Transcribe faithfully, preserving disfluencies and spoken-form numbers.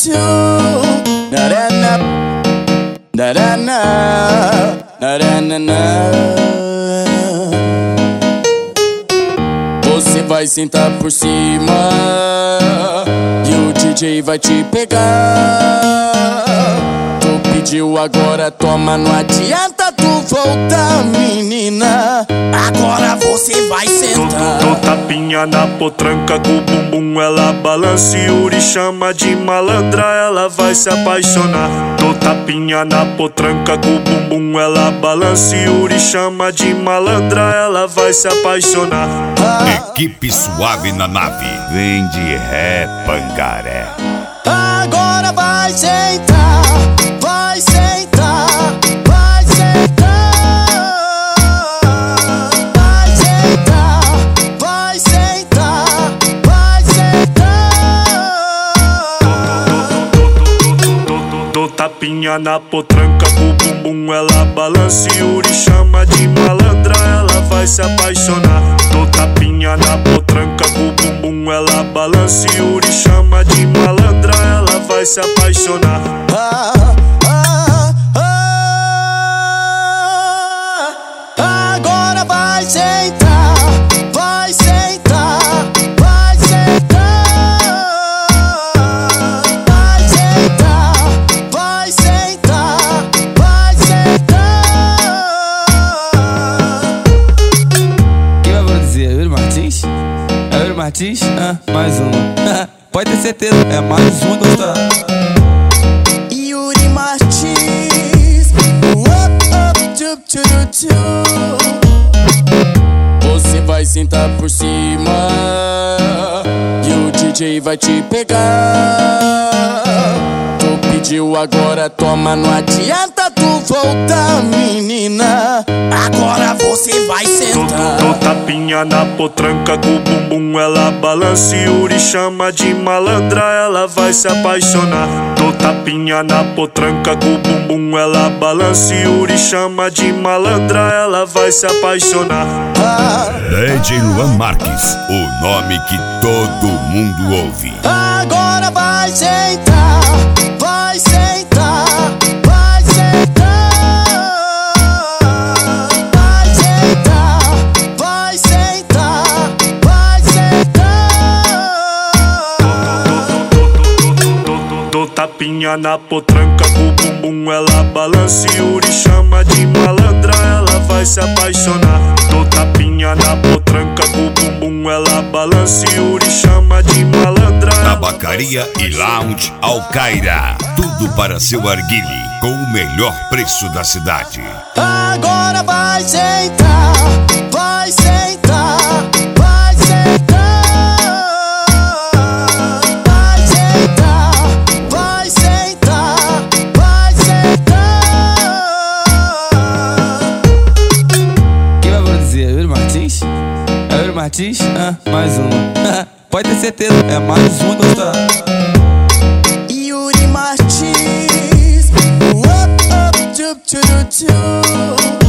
tu narana narana narana. Você vai sentar por cima e o D J vai te pegar. Tu pediu, agora toma, não adianta tu voltar, menina. Agora você vai sentar. Dou tapinha na potranca com o bumbum, ela balança e Yuri chama de malandra, ela vai se apaixonar. Dou tapinha na potranca com o bumbum, ela balança e Yuri chama de malandra, ela vai se apaixonar. Equipe Suave na nave, vem de ré, Pangaré. Agora vai sentar, vai sentar, vai sentar, vai sentar, vai sentar, vai sentar. Dou tapinha na potranca com o bumbum, ela balança e Yuri chama de malandra, ela vai se apaixonar. Dou tapinha na potranca com o bumbum, ela balança e Yuri chama de malandra, ela vai se apaixonar. Ah, ah, ah. Agora vai sentar, vai sentar, vai sentar, vai sentar, vai sentar, vai sentar. Quem vai produzir? É Yuri Martins? É Yuri Martins? Ah, mais um. Pode ter certeza, é mais um gostar. Yuri Martins, up, up, tup, tup, tup. Você vai sentar por cima e o D J vai te pegar. Tu pediu, agora toma, não adianta tu voltar, menina. Agora você vai sentar. Dou tapinha na potranca com o bumbum, ela balança e Yuri chama de malandra, ela vai se apaixonar. Dou tapinha na potranca com o bumbum, ela balança e Yuri chama de malandra, ela vai se apaixonar. D J Luan Marques, o nome que todo mundo ouve. Agora vai sentar, vai sentar, vai sentar, vai sentar, vai sentar, vai sentar. Dou tapinha na potranca com o bumbum, ela balança e Yuri chama de malandra, ela vai se apaixonar. Dou tapinha na potranca com o bumbum, ela balança e Yuri chama de malandra. Tabacaria e Lounge Alcaira, tudo para seu arguile, com o melhor preço da cidade. Agora vai sentar, vai sentar, vai sentar, vai sentar, vai sentar, vai sentar. Quem vai produzir? É Yuri Martins? É Yuri Martins? Ah, mais um. Pode ter certeza, é mais um gostar. Yuri Martins, up, up, tup, tup, tup.